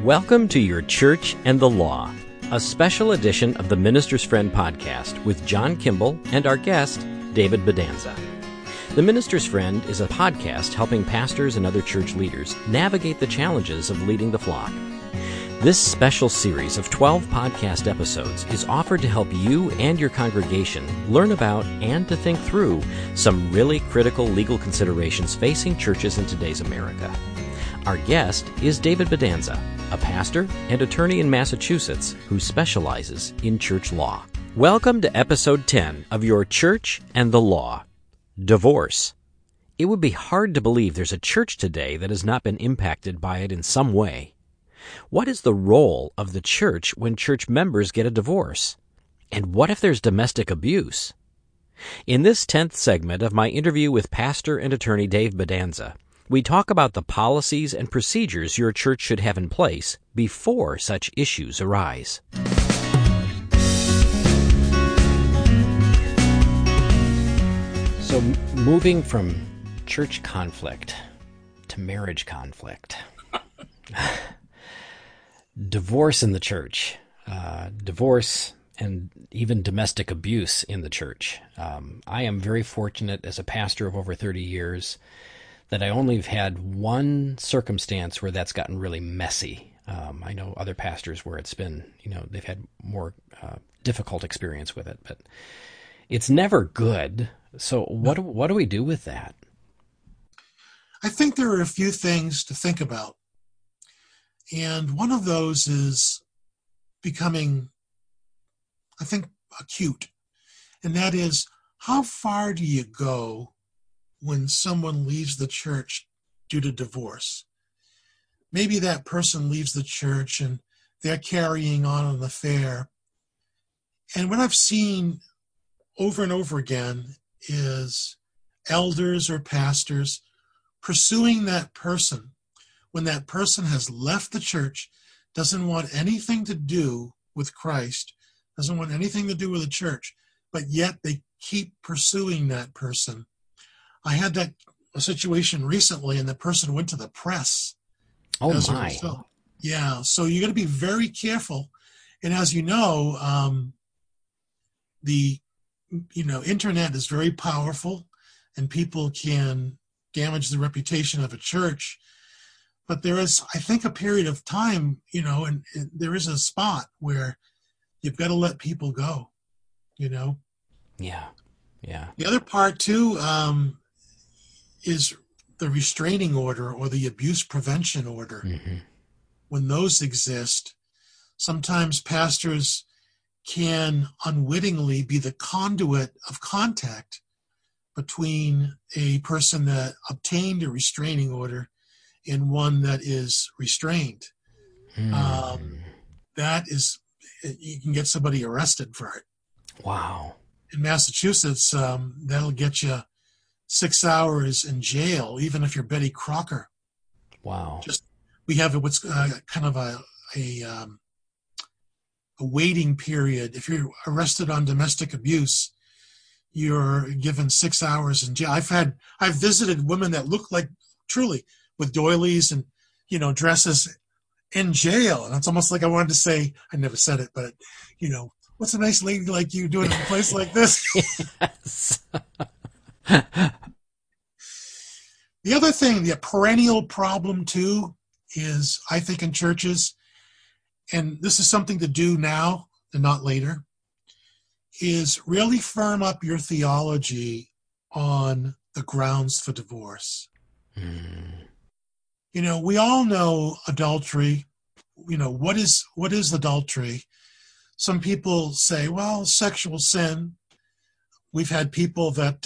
Welcome to Your Church and the Law, a special edition of the Minister's Friend podcast with John Kimball and our guest, David Bedanza. The Minister's Friend is a podcast helping pastors and other church leaders navigate the challenges of leading the flock. This special series of 12 podcast episodes is offered to help you and your congregation learn about and to think through some really critical legal considerations facing churches in today's America. Our guest is David Bedanza, a pastor and attorney in Massachusetts who specializes in church law. Welcome to episode 10 of Your Church and the Law, Divorce. It would be hard to believe there's a church today that has not been impacted by it in some way. What is the role of the church when church members get a divorce? And what if there's domestic abuse? In this 10th segment of my interview with pastor and attorney Dave Bedanza, we talk about the policies and procedures your church should have in place before such issues arise. So, moving from church conflict to marriage conflict. Divorce in the church, divorce and even domestic abuse in the church. I am very fortunate as a pastor of over 30 years that I only have had one circumstance where that's gotten really messy. I know other pastors where it's been, they've had more difficult experience with it, but it's never good. So what do we do with that? I think there are a few things to think about. And one of those is becoming, I think, acute. And that is, how far do you go when someone leaves the church due to divorce? Maybe that person leaves the church and they're carrying on an affair. And what I've seen over and over again is elders or pastors pursuing that person when that person has left the church, doesn't want anything to do with Christ, doesn't want anything to do with the church, but yet they keep pursuing that person. I had a situation recently, and the person went to the press. Oh my! Yeah, so you got to be very careful. And as you know, the internet is very powerful, and people can damage the reputation of a church. But there is, I think, a period of time, and there is a spot where you've got to let people go. Yeah. The other part too is the restraining order or the abuse prevention order. Mm-hmm. When those exist, sometimes pastors can unwittingly be the conduit of contact between a person that obtained a restraining order and one that is restrained. That is, you can get somebody arrested for it. Wow. In Massachusetts, that'll get you 6 hours in jail, even if you're Betty Crocker. Wow. We have what's kind of a waiting period. If you're arrested on domestic abuse, you're given 6 hours in jail. I've visited women that look like, truly, with doilies and, dresses in jail. And it's almost like I wanted to say, I never said it, but, what's a nice lady like you doing in a place like this? Yes. The other thing, the perennial problem too, is I think in churches, and this is something to do now and not later, is really firm up your theology on the grounds for divorce. We all know adultery. What is adultery? Some people say, well, sexual sin. We've had people that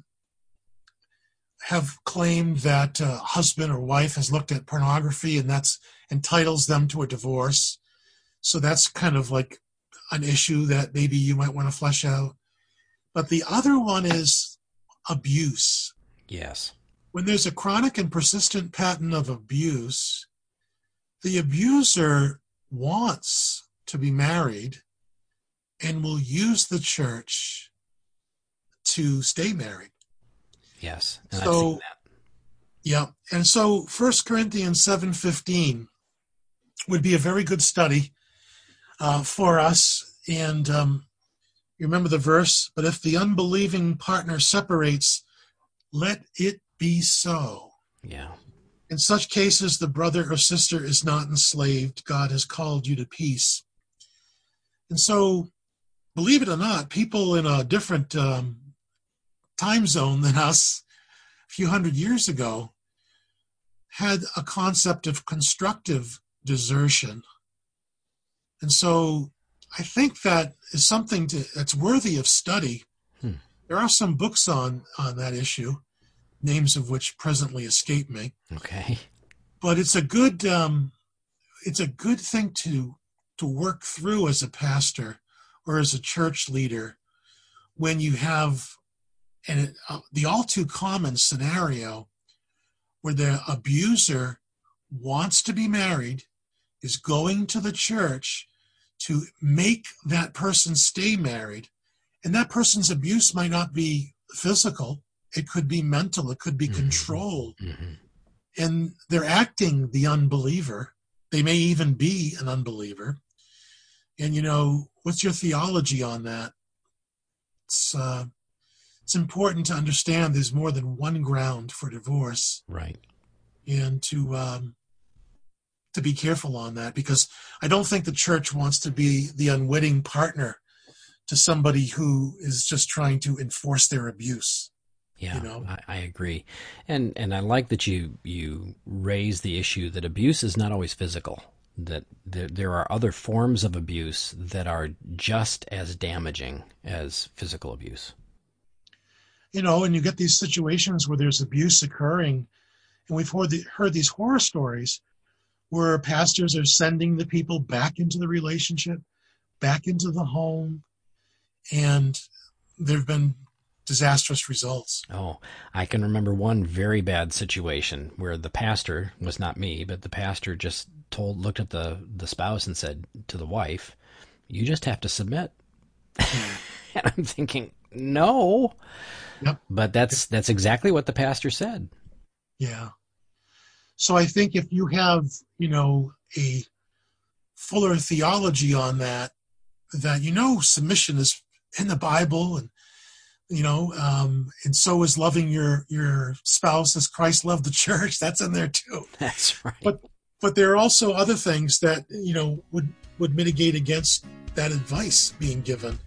have claimed that a husband or wife has looked at pornography and that's entitles them to a divorce. So that's kind of like an issue that maybe you might want to flesh out. But the other one is abuse. Yes. When there's a chronic and persistent pattern of abuse, the abuser wants to be married and will use the church to stay married. Yes, and I've seen that. Yeah, and so 1 Corinthians 7:15 would be a very good study for us. And you remember the verse, but if the unbelieving partner separates, let it be so. Yeah. In such cases, the brother or sister is not enslaved. God has called you to peace. And so, believe it or not, people in a different time zone than us a few hundred years ago had a concept of constructive desertion. And so I think that is something that's worthy of study. There are some books on that issue, names of which presently escape me. Okay. But it's a good thing to work through as a pastor or as a church leader when you have the all too common scenario where the abuser wants to be married, is going to the church to make that person stay married, and that person's abuse might not be physical, it could be mental, it could be control. Mm-hmm. And they're acting the unbeliever. They may even be an unbeliever. And, what's your theology on that? It's important to understand there's more than one ground for divorce. Right. And to be careful on that, because I don't think the church wants to be the unwitting partner to somebody who is just trying to enforce their abuse. Yeah, I agree. And I like that you raise the issue that abuse is not always physical, that there are other forms of abuse that are just as damaging as physical abuse. And you get these situations where there's abuse occurring, and we've heard these horror stories where pastors are sending the people back into the relationship, back into the home, and there have been disastrous results. Oh, I can remember one very bad situation where the pastor, was not me, but the pastor just looked at the spouse and said to the wife, "You just have to submit." And I'm thinking, no. Yep. But that's exactly what the pastor said. Yeah. So I think if you have, a fuller theology on that submission is in the Bible, and and so is loving your spouse as Christ loved the church. That's in there too. That's right. But there are also other things that would mitigate against that advice being given.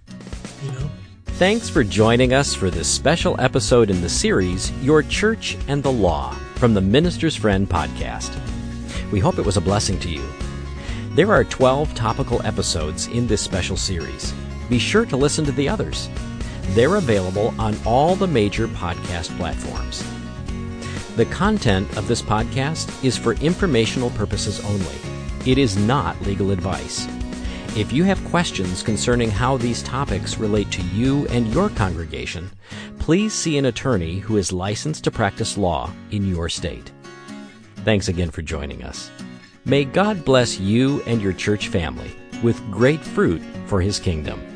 Thanks for joining us for this special episode in the series Your Church and the Law from the Minister's Friend podcast. We hope it was a blessing to you. There are 12 topical episodes in this special series. Be sure to listen to the others. They're available on all the major podcast platforms. The content of this podcast is for informational purposes only. It is not legal advice. If you have questions concerning how these topics relate to you and your congregation, please see an attorney who is licensed to practice law in your state. Thanks again for joining us. May God bless you and your church family with great fruit for His kingdom.